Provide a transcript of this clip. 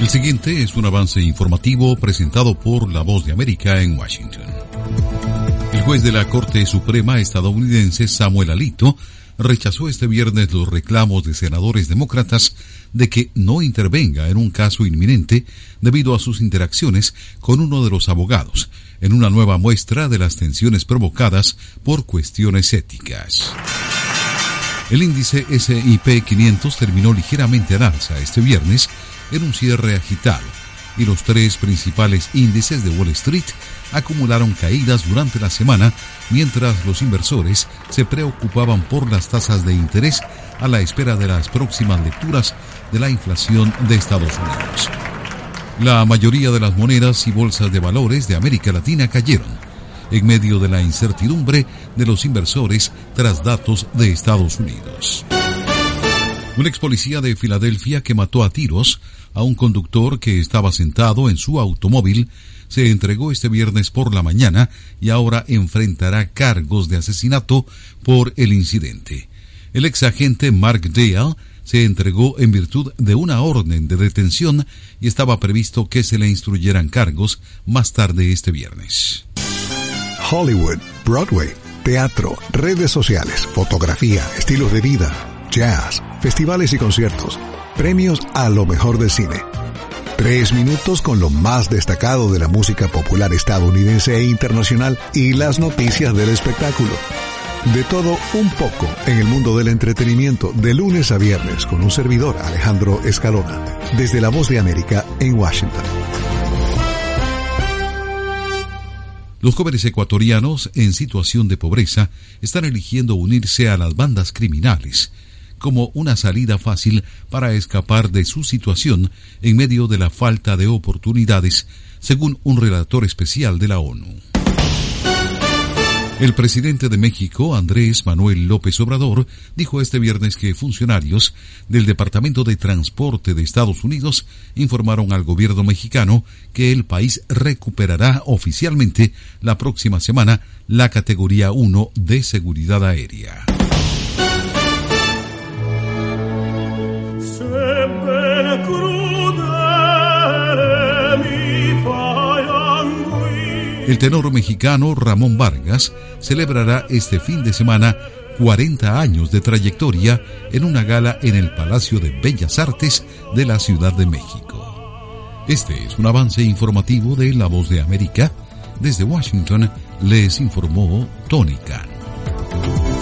El siguiente es un avance informativo presentado por La Voz de América en Washington. El juez de la Corte Suprema estadounidense, Samuel Alito, rechazó este viernes los reclamos de senadores demócratas de que no intervenga en un caso inminente debido a sus interacciones con uno de los abogados, en una nueva muestra de las tensiones provocadas por cuestiones éticas. El índice S&P 500 terminó ligeramente al alza este viernes en un cierre agitado, y los tres principales índices de Wall Street acumularon caídas durante la semana, mientras los inversores se preocupaban por las tasas de interés a la espera de las próximas lecturas de la inflación de Estados Unidos. La mayoría de las monedas y bolsas de valores de América Latina cayeron, en medio de la incertidumbre de los inversores tras datos de Estados Unidos. Un ex policía de Filadelfia que mató a tiros a un conductor que estaba sentado en su automóvil se entregó este viernes por la mañana y ahora enfrentará cargos de asesinato por el incidente. El ex agente Mark Dale se entregó en virtud de una orden de detención y estaba previsto que se le instruyeran cargos más tarde este viernes. Hollywood, Broadway, teatro, redes sociales, fotografía, estilos de vida, jazz, festivales y conciertos, premios a lo mejor del cine. 3 minutos con lo más destacado de la música popular estadounidense e internacional y las noticias del espectáculo. De todo un poco en el mundo del entretenimiento de lunes a viernes con un servidor, Alejandro Escalona, desde La Voz de América en Washington. Los jóvenes ecuatorianos en situación de pobreza están eligiendo unirse a las bandas criminales como una salida fácil para escapar de su situación en medio de la falta de oportunidades, según un relator especial de la ONU. El presidente de México, Andrés Manuel López Obrador, dijo este viernes que funcionarios del Departamento de Transporte de Estados Unidos informaron al gobierno mexicano que el país recuperará oficialmente la próxima semana la categoría 1 de seguridad aérea. El tenor mexicano Ramón Vargas celebrará este fin de semana 40 años de trayectoria en una gala en el Palacio de Bellas Artes de la Ciudad de México. Este es un avance informativo de La Voz de América. Desde Washington les informó Tony Khan.